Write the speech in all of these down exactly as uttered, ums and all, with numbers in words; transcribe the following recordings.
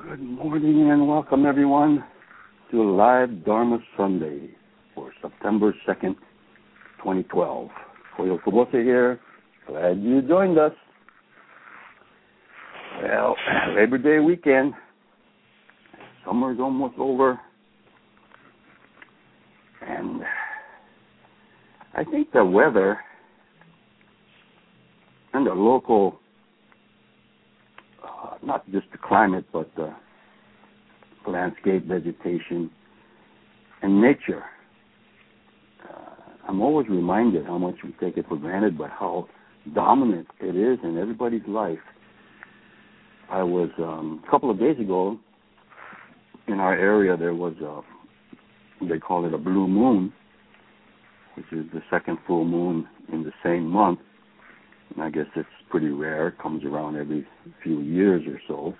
Good morning and welcome everyone to Live Dharma Sunday for September second, twenty twelve. Koyo Kubose here. Glad you joined us. Well, Labor Day weekend. Summer's almost over. And I think the weather and the local, uh, not just the climate, but the landscape, vegetation, and nature. Uh, I'm always reminded how much we take it for granted, but how dominant it is in everybody's life. I was, um, a couple of days ago, in our area, there was a, they call it a blue moon, which is the second full moon in the same month. And I guess it's pretty rare. It comes around every few years or so.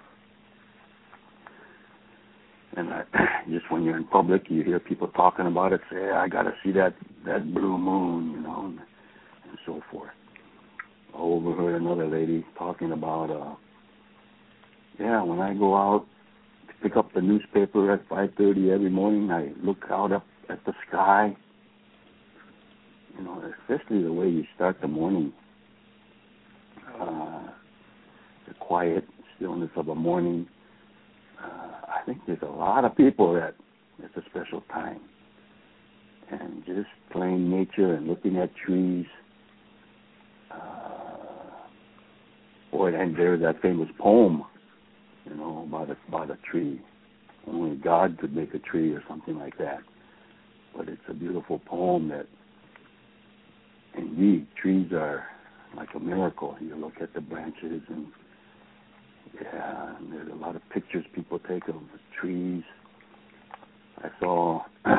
And I, just when you're in public, you hear people talking about it, say, hey, I got to see that, that blue moon, you know, and, and so forth. I overheard another lady talking about, uh, yeah, when I go out to pick up the newspaper at five thirty every morning, I look out up at the sky, you know, especially the way you start the morning. Uh, the quiet stillness of a morning. Uh, I think there's a lot of people that it's a special time. And just plain nature and looking at trees. Uh, boy, and there's that famous poem, you know, about a, about a tree. Only God could make a tree or something like that. But it's a beautiful poem that, indeed, trees are like a miracle. You look at the branches and, yeah, and there's a lot of pictures people take of the trees. I saw, uh,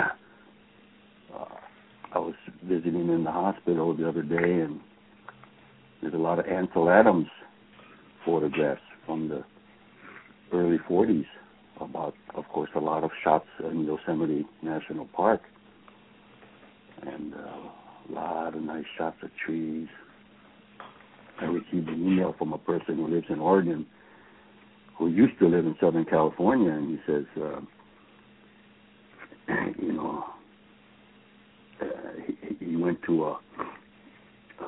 I was visiting in the hospital the other day, and there's a lot of Ansel Adams photographs from the early forties about, of course, a lot of shots in Yosemite National Park, and uh, a lot of nice shots of trees. I received an email from a person who lives in Oregon, who used to live in Southern California, and he says, uh, you know, uh, he, he went to a, uh,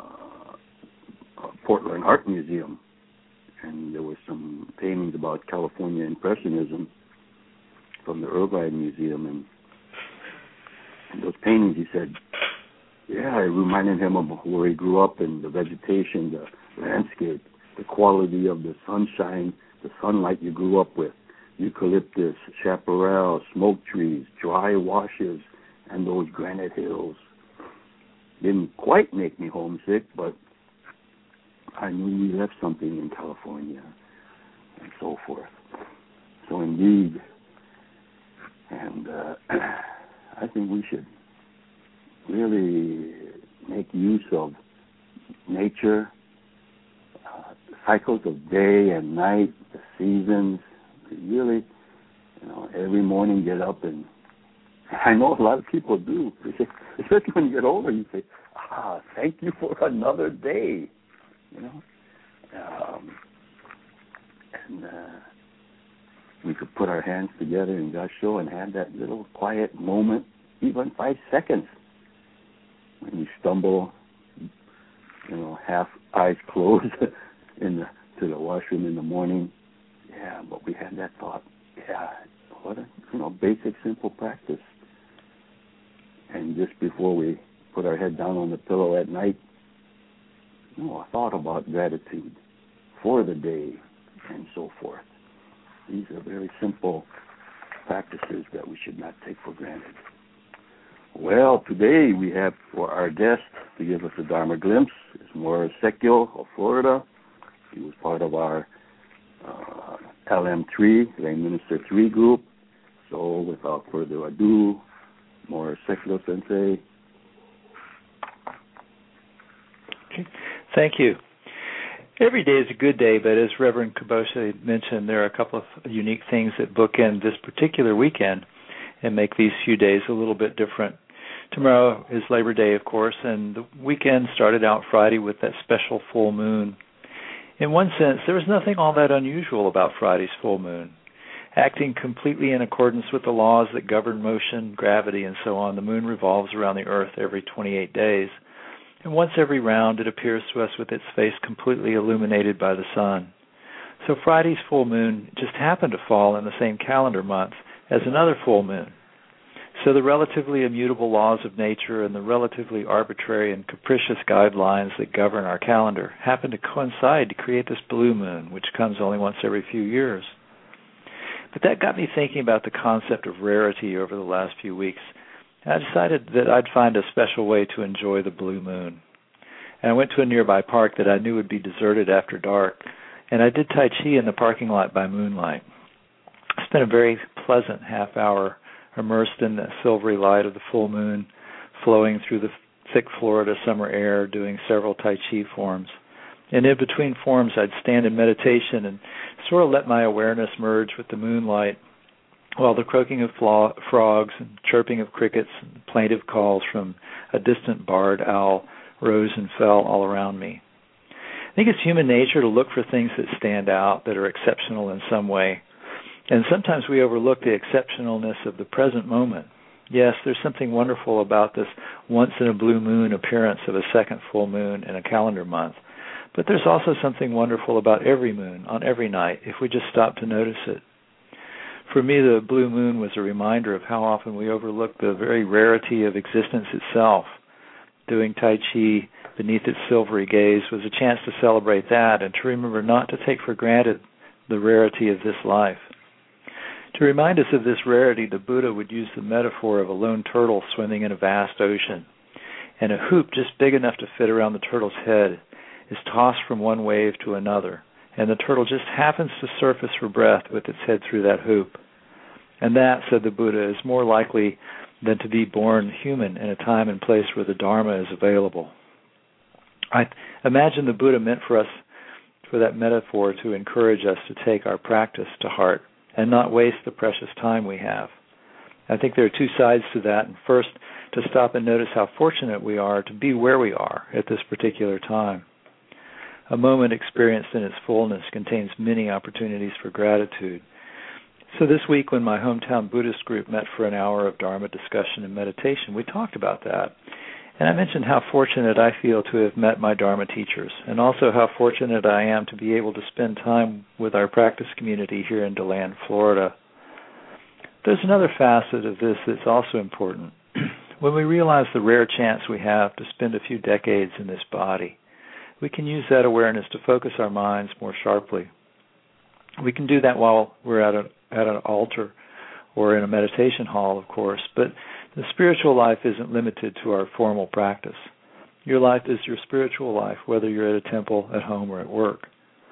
a Portland Art Museum, and there were some paintings about California Impressionism from the Irvine Museum, and, and those paintings, he said, yeah, it reminded him of where he grew up and the vegetation, the landscape, the quality of the sunshine, the sunlight you grew up with, eucalyptus, chaparral, smoke trees, dry washes, and those granite hills. Didn't quite make me homesick, but I knew we left something in California and so forth. So indeed, and uh, I think we should really make use of nature, uh, the cycles of day and night, the seasons. Really, you know, every morning get up and I know a lot of people do, especially when you get older. You say, "Ah, thank you for another day," you know. Um, and uh, we could put our hands together in Gasho and have that little quiet moment, even five seconds. When you stumble, you know, half eyes closed in the, to the washroom in the morning. Yeah, but we had that thought. Yeah, what a, you know, basic, simple practice. And just before we put our head down on the pillow at night, you know, a thought about gratitude for the day and so forth. These are very simple practices that we should not take for granted. Well, today we have for our guest to give us a Dharma glimpse is Morris Sekio of Florida. He was part of our uh, L M three, Lay Minister three group. So without further ado, Morris Sekio Sensei. Okay. Thank you. Every day is a good day, but as Reverend Kubose mentioned, there are a couple of unique things that bookend this particular weekend and make these few days a little bit different. Tomorrow is Labor Day, of course, and the weekend started out Friday with that special full moon. In one sense, there was nothing all that unusual about Friday's full moon. Acting completely in accordance with the laws that govern motion, gravity, and so on, the moon revolves around the Earth every twenty-eight days. And once every round, it appears to us with its face completely illuminated by the sun. So Friday's full moon just happened to fall in the same calendar month as another full moon. So the relatively immutable laws of nature and the relatively arbitrary and capricious guidelines that govern our calendar happen to coincide to create this blue moon, which comes only once every few years. But that got me thinking about the concept of rarity over the last few weeks. And I decided that I'd find a special way to enjoy the blue moon. And I went to a nearby park that I knew would be deserted after dark, and I did Tai Chi in the parking lot by moonlight. I spent a very pleasant half hour immersed in the silvery light of the full moon, flowing through the thick Florida summer air, doing several Tai Chi forms. And in between forms, I'd stand in meditation and sort of let my awareness merge with the moonlight, while the croaking of flo- frogs and chirping of crickets and plaintive calls from a distant barred owl rose and fell all around me. I think it's human nature to look for things that stand out, that are exceptional in some way. And sometimes we overlook the exceptionalness of the present moment. Yes, there's something wonderful about this once-in-a-blue-moon appearance of a second full moon in a calendar month. But there's also something wonderful about every moon, on every night, if we just stop to notice it. For me, the blue moon was a reminder of how often we overlook the very rarity of existence itself. Doing Tai Chi beneath its silvery gaze was a chance to celebrate that and to remember not to take for granted the rarity of this life. To remind us of this rarity, the Buddha would use the metaphor of a lone turtle swimming in a vast ocean, and a hoop just big enough to fit around the turtle's head is tossed from one wave to another, and the turtle just happens to surface for breath with its head through that hoop. And that, said the Buddha, is more likely than to be born human in a time and place where the Dharma is available. I imagine the Buddha meant for us, for that metaphor, to encourage us to take our practice to heart and not waste the precious time we have. I think there are two sides to that. And first, to stop and notice how fortunate we are to be where we are at this particular time. A moment experienced in its fullness contains many opportunities for gratitude. So this week, when my hometown Buddhist group met for an hour of Dharma discussion and meditation, we talked about that. And I mentioned how fortunate I feel to have met my Dharma teachers, and also how fortunate I am to be able to spend time with our practice community here in DeLand, Florida. There's another facet of this that's also important. When we realize the rare chance we have to spend a few decades in this body, we can use that awareness to focus our minds more sharply. We can do that while we're at, a, at an altar or in a meditation hall, of course, but the spiritual life isn't limited to our formal practice. Your life is your spiritual life, whether you're at a temple, at home, or at work.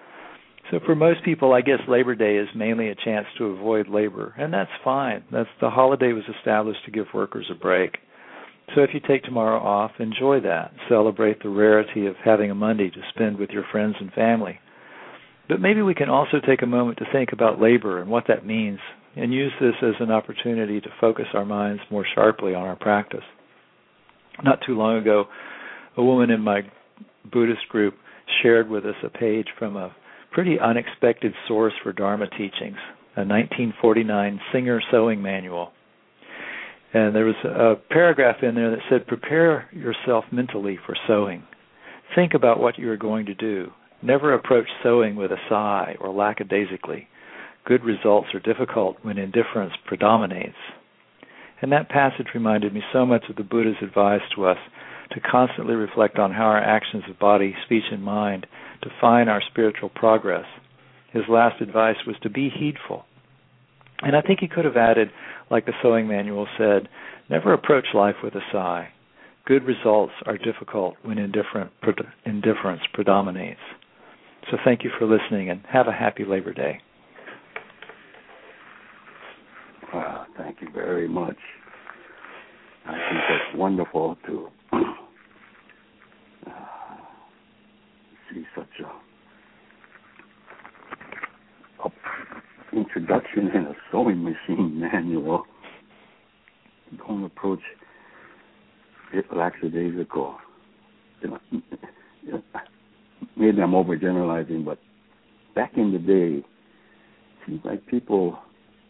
So for most people, I guess Labor Day is mainly a chance to avoid labor, and that's fine. That's the holiday was established to give workers a break. So if you take tomorrow off, enjoy that. Celebrate the rarity of having a Monday to spend with your friends and family. But maybe we can also take a moment to think about labor and what that means, and use this as an opportunity to focus our minds more sharply on our practice. Not too long ago, a woman in my Buddhist group shared with us a page from a pretty unexpected source for Dharma teachings, a nineteen forty-nine Singer sewing manual. And there was a paragraph in there that said, prepare yourself mentally for sewing. Think about what you are going to do. Never approach sewing with a sigh or lackadaisically. Good results are difficult when indifference predominates. And that passage reminded me so much of the Buddha's advice to us to constantly reflect on how our actions of body, speech, and mind define our spiritual progress. His last advice was to be heedful. And I think he could have added, like the sewing manual said, never approach life with a sigh. Good results are difficult when indifferent, indifference predominates. So thank you for listening, and have a happy Labor Day. Wow, thank you very much. I think that's wonderful to uh, see such a, a introduction in a sewing machine manual. Don't approach it lackadaisical. You know, you know, maybe I'm overgeneralizing, but back in the day, it seems like people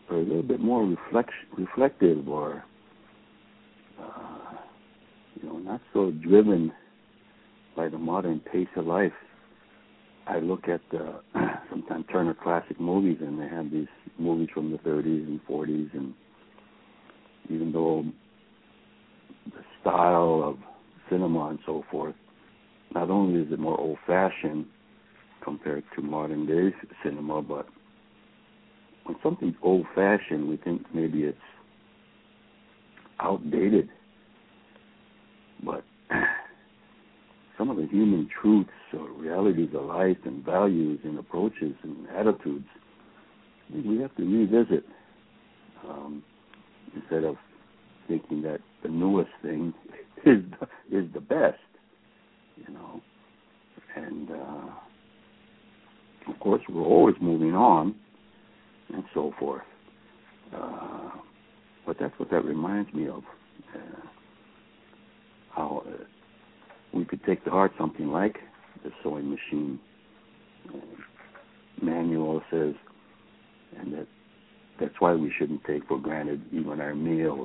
are a little bit more reflect, reflective or, uh, you know, not so driven by the modern pace of life. I look at uh, sometimes Turner Classic Movies, and they have these movies from the thirties and forties, and even though the style of cinema and so forth, not only is it more old-fashioned compared to modern-day cinema, but when something's old-fashioned, we think maybe it's outdated. But some of the human truths or realities of life and values and approaches and attitudes, we have to revisit um, instead of thinking that the newest thing is the, is the best, you know. And, uh, of course, we're always moving on and so forth. Uh, but that's what that reminds me of, uh, how uh, we could take to heart something like the sewing machine uh, manual says, and that that's why we shouldn't take for granted even our meals.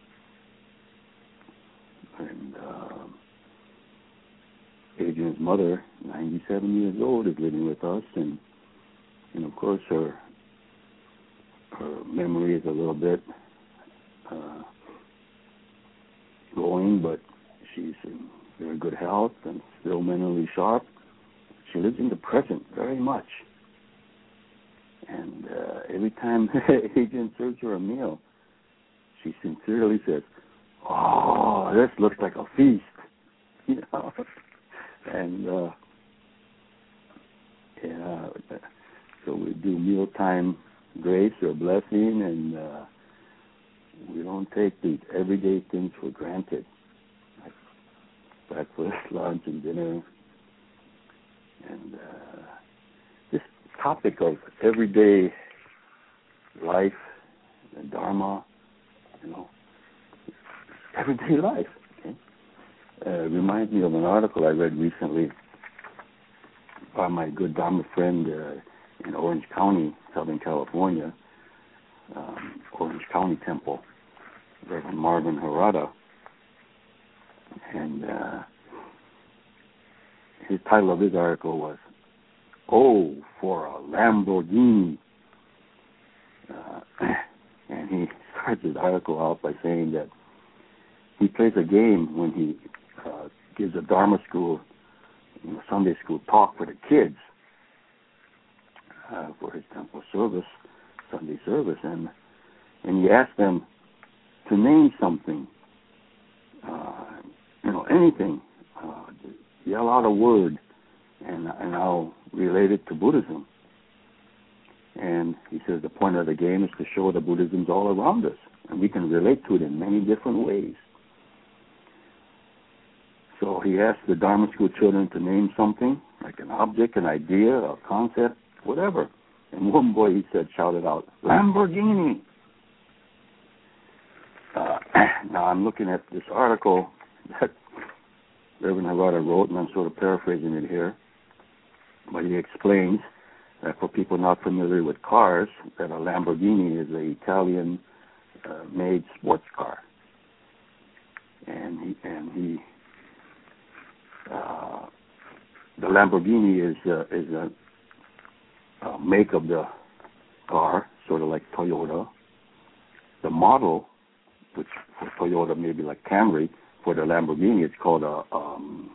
And uh, Adrian's mother, ninety-seven years old, is living with us, and and of course her her memory is a little bit uh, going, but she's in very good health and still mentally sharp. She lives in the present very much. And uh, every time Adrian serves her a meal, she sincerely says, "Oh, this looks like a feast," you know. And uh, yeah, so we do mealtime grace or blessing, and uh, we don't take these everyday things for granted, like breakfast, lunch, and dinner. And uh, this topic of everyday life and Dharma, you know, everyday life, okay, uh, reminds me of an article I read recently by my good Dharma friend uh, in Orange County, Southern California, um, Orange County Temple, Reverend Marvin Harada. And uh, his title of his article was, "Oh, for a Lamborghini." Uh, and he starts his article out by saying that he plays a game when he uh, gives a Dharma school, you know, Sunday school talk for the kids uh, for his temple service, Sunday service, and and he asks them to name something, uh, you know, anything, uh, yell out a word, and and I'll relate it to Buddhism. And he says the point of the game is to show that Buddhism's all around us, and we can relate to it in many different ways. So he asked the Dharma school children to name something, like an object, an idea, a concept, whatever. And one boy, he said, shouted out, "Lamborghini!" Uh, now I'm looking at this article that Reverend Harada wrote, and I'm sort of paraphrasing it here. But he explains that for people not familiar with cars, that a Lamborghini is an Italian-made uh, sports car. And he, and he uh, the Lamborghini is uh, is a, a make of the car, sort of like Toyota. The model, which for Toyota may be like Camry, for the Lamborghini it's called a um,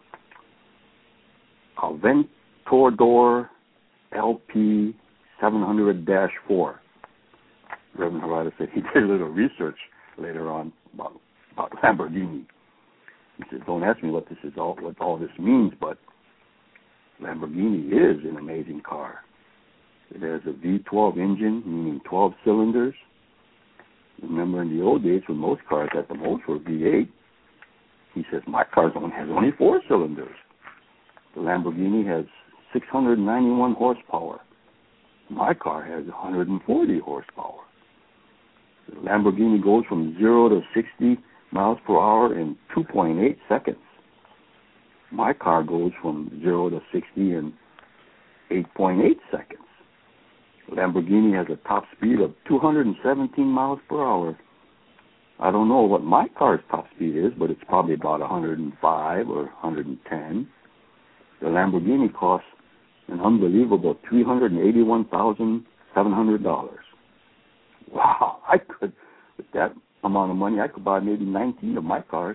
Aventador L P seven hundred dash four. Reverend Harada said he did a little research later on about, about Lamborghini. He said, "Don't ask me what this is all what all this means, but Lamborghini is an amazing car. It has a V twelve engine, meaning twelve cylinders. Remember in the old days when most cars at the most were V eight. He says, my car only has only four cylinders. The Lamborghini has six hundred ninety-one horsepower. My car has one hundred forty horsepower. The Lamborghini goes from zero to sixty miles per hour in two point eight seconds. My car goes from zero to sixty in eight point eight seconds. Lamborghini has a top speed of two hundred seventeen miles per hour. I don't know what my car's top speed is, but it's probably about one hundred five or one hundred ten. The Lamborghini costs an unbelievable three hundred eighty-one thousand seven hundred dollars. Wow, I could, with that amount of money, I could buy maybe nineteen of my cars.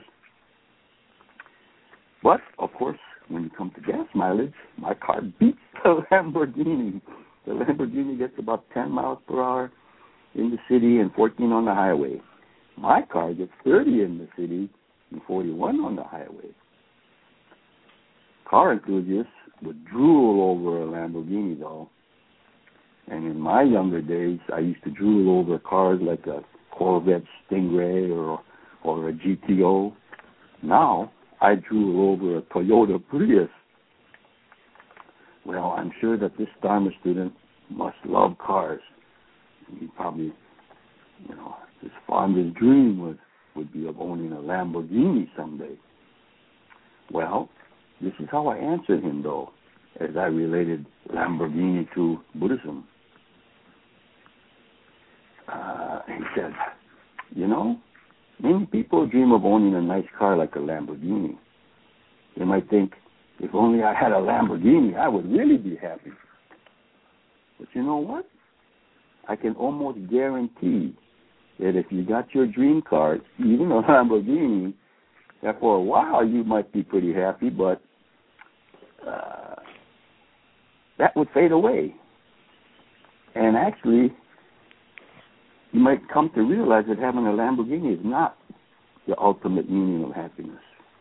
But, of course, when you come to gas mileage, my car beats the Lamborghini. The Lamborghini gets about ten miles per hour in the city and fourteen on the highway. My car gets thirty in the city and forty-one on the highway. Car enthusiasts would drool over a Lamborghini, though. And in my younger days, I used to drool over cars like a Corvette Stingray or or a G T O. Now, I drool over a Toyota Prius. Well, I'm sure that this Dharma student must love cars. He probably, you know, his fondest dream was, would be of owning a Lamborghini someday. Well, this is how I answered him, though, as I related Lamborghini to Buddhism. Uh, he said, you know, many people dream of owning a nice car like a Lamborghini. They might think, if only I had a Lamborghini, I would really be happy. But you know what? I can almost guarantee that if you got your dream car, even a Lamborghini, that for a while you might be pretty happy, but uh, that would fade away. And actually, you might come to realize that having a Lamborghini is not the ultimate meaning of happiness.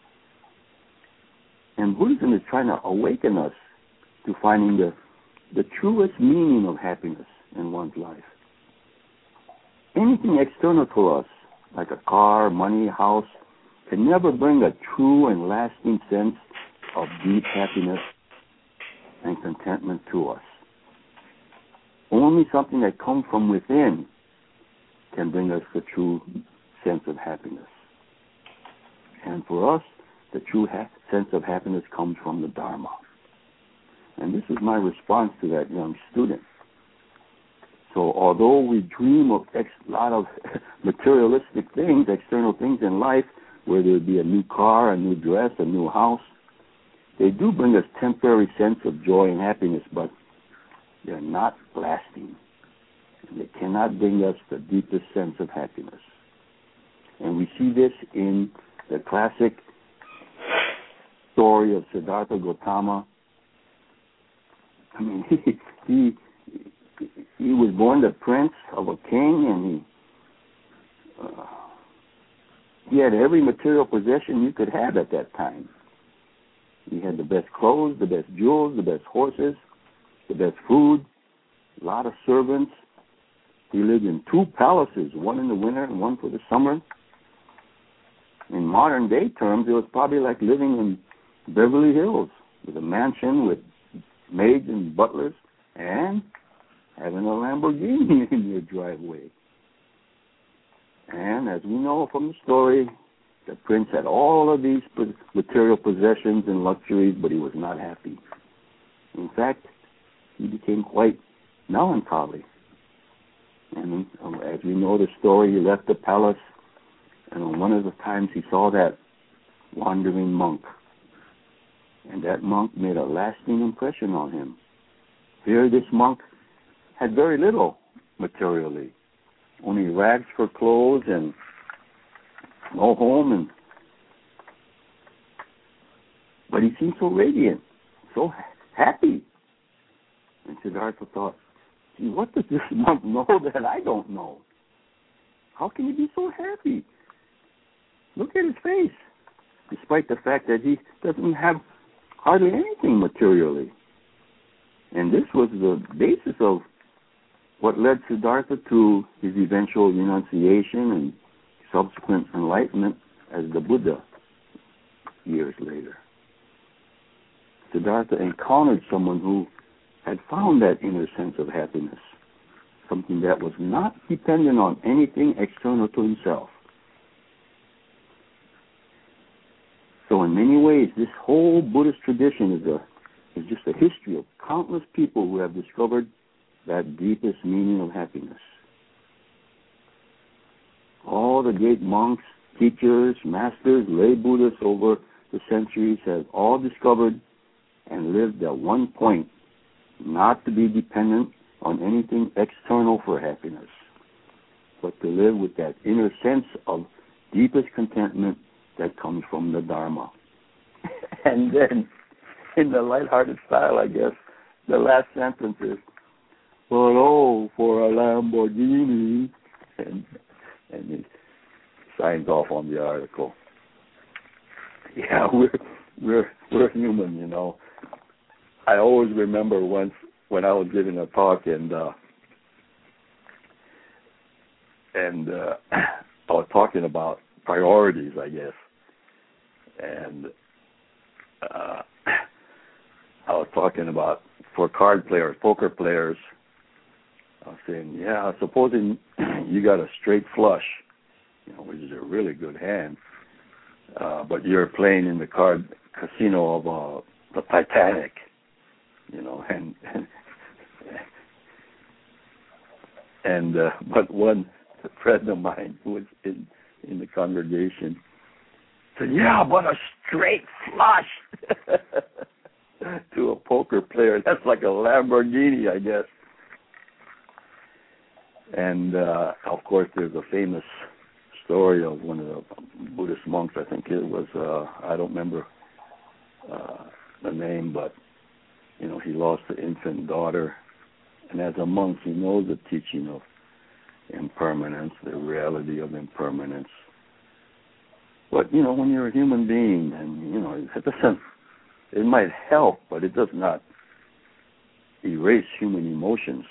And Buddhism is trying to awaken us to finding the, the truest meaning of happiness in one's life. Anything external to us, like a car, money, house, can never bring a true and lasting sense of deep happiness and contentment to us. Only something that comes from within can bring us the true sense of happiness. And for us, the true ha- sense of happiness comes from the Dharma. And this is my response to that young student. So although we dream of a ex- lot of materialistic things, external things in life, whether it be a new car, a new dress, a new house, they do bring us temporary sense of joy and happiness, but they're not lasting. And they cannot bring us the deepest sense of happiness. And we see this in the classic story of Siddhartha Gautama. I mean, he, he he was born the prince of a king, and he uh, he had every material possession you could have at that time. He had the best clothes, the best jewels, the best horses, the best food, a lot of servants. He lived in two palaces, one in the winter and one for the summer. In modern day terms, it was probably like living in Beverly Hills with a mansion with maids and butlers and having a Lamborghini in your driveway. And as we know from the story, the prince had all of these material possessions and luxuries, but he was not happy. In fact, he became quite melancholy. And as we know the story, he left the palace, and on one of the times he saw that wandering monk. And that monk made a lasting impression on him. Here, this monk had very little materially, only rags for clothes and no home, and but he seemed so radiant, so happy. And Siddhartha thought, gee, what does this monk know that I don't know? How can he be so happy? Look at his face, despite the fact that he doesn't have hardly anything materially. And this was the basis of what led Siddhartha to his eventual renunciation and subsequent enlightenment as the Buddha years later. Siddhartha encountered someone who had found that inner sense of happiness, something that was not dependent on anything external to himself. So in many ways, this whole Buddhist tradition is a is just a history of countless people who have discovered that deepest meaning of happiness. All the great monks, teachers, masters, lay Buddhists over the centuries have all discovered and lived at one point not to be dependent on anything external for happiness, but to live with that inner sense of deepest contentment that comes from the Dharma. And then, in the lighthearted style, I guess, the last sentence is, but oh, for a Lamborghini, and, and he signs off on the article. Yeah, we're we're we're human, you know. I always remember once when I was giving a talk and uh, and uh, I was talking about priorities, I guess, and uh, I was talking about for card players, poker players. I was saying, yeah, supposing you got a straight flush, you know, which is a really good hand, uh, but you're playing in the card casino of uh, the Titanic, you know, and and, and uh, but one friend of mine who was in in the congregation said, yeah, but a straight flush to a poker player, that's like a Lamborghini, I guess. And, uh, of course, there's a famous story of one of the Buddhist monks, I think it was, uh, I don't remember uh, the name, but, you know, he lost an infant daughter. And as a monk, he knows the teaching of impermanence, the reality of impermanence. But, you know, when you're a human being, and, you know, it doesn't, it might help, but it does not erase human emotions.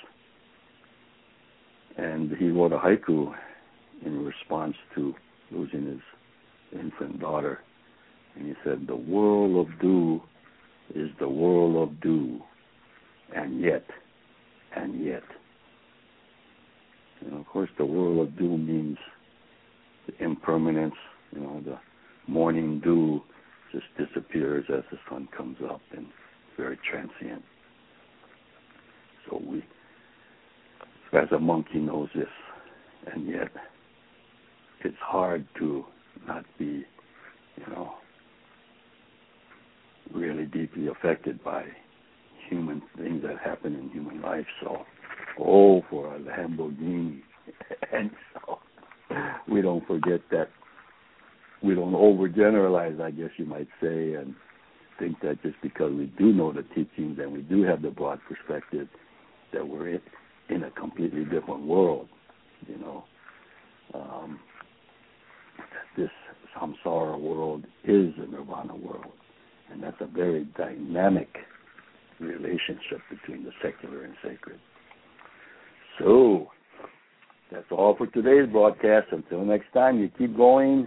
And he wrote a haiku in response to losing his infant daughter. And he said, the world of do is the world of do, and yet, and yet. And of course, the world of dew means the impermanence. You know, the morning dew just disappears as the sun comes up, and very transient. So we, as a monk, he knows this, and yet it's hard to not be, you know, really deeply affected by human things that happen in human life. So, oh, for a Lamborghini. And so we don't forget that. We don't overgeneralize, I guess you might say, and think that just because we do know the teachings and we do have the broad perspective, that we're in, in a completely different world, you know. Um, this samsara world is a nirvana world, and that's a very dynamic relationship between the secular and sacred. So, that's all for today's broadcast. Until next time, you keep going,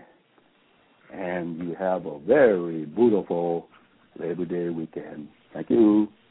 and you have a very beautiful Labor Day weekend. Thank you.